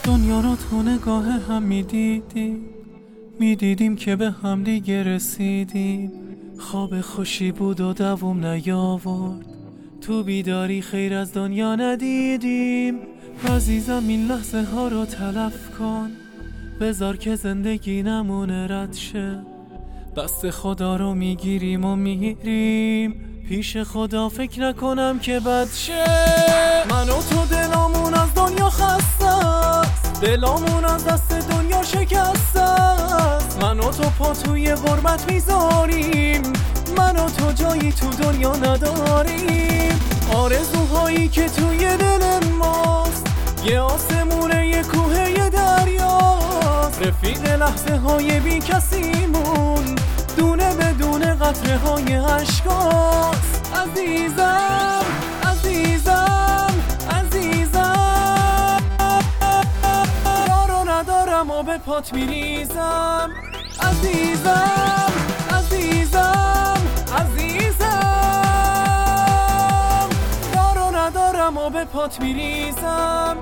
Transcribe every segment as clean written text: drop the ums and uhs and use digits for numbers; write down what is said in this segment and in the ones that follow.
دنیا رو تو نگاه هم میدیدیم که به هم دیگه رسیدیم. خواب خوشی بود و دوام نیاورد، تو بیداری خیر از دنیا ندیدیم. عزیزم این لحظه ها رو تلف کن، بذار که زندگی نمونه رد شه. دست خدا رو میگیریم و میریم پیش خدا، فکر نکنم که بد شه. من و تو دلامون از دنیا خسته است، دلامون از دست دنیا شکسته است. من و تو پا توی غربت میذاریم، من و تو جایی تو دنیا نداریم. آرزوهایی که توی دل ماست یه آسمونه یه کوه یه دریاست. رفیق لحظه های بی کسیمون دونه بدون قطره های عشقاست. عزیزم عزیزم عزیزم، یارو ندارم و به پات میریزم. عزیزم عزیزم عزیزم، یارو ندارم و به پات میریزم.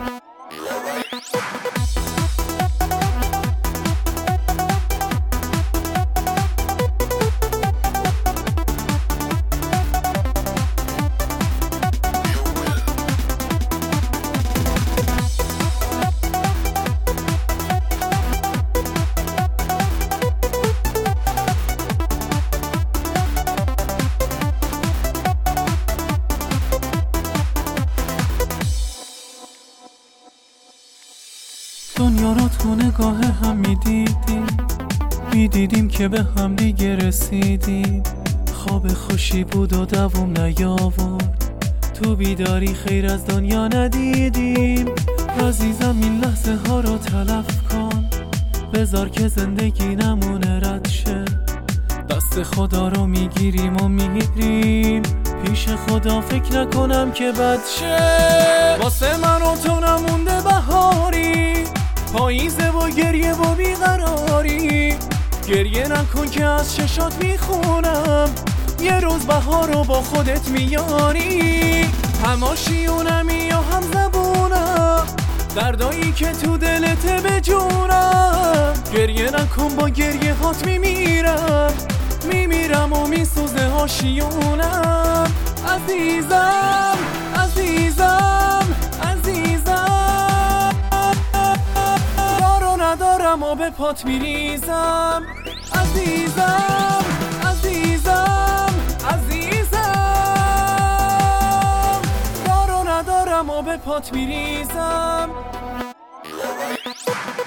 دنیا رو تو نگاه هم میدیدیم که به هم دیگه رسیدیم. خواب خوشی بود و دوام نیاورد، تو بیداری خیر از دنیا ندیدیم. عزیزم این لحظه ها رو تلف کن، بذار که زندگی نمونه رد شه. دست خدا رو میگیریم و میریم پیش خدا، فکر نکنم که بد شه. واسه من و تو نمونده بهاری، پاییزه و گریه و بیقراری. گریه نکن که از چشات میخونم، یه روز بهار رو با خودت میاری. هماشیونمی یا هم زبونم، دردایی که تو دلت بجونم. گریه نکن با گریه هات میمیرم و میسوزه هاشیونم. عزیزم عزیزم عزیزم، یارو ندارم و به پات میریزم. عزیزم عزیزم عزیزم، یارو ندارم و به پات میریزم.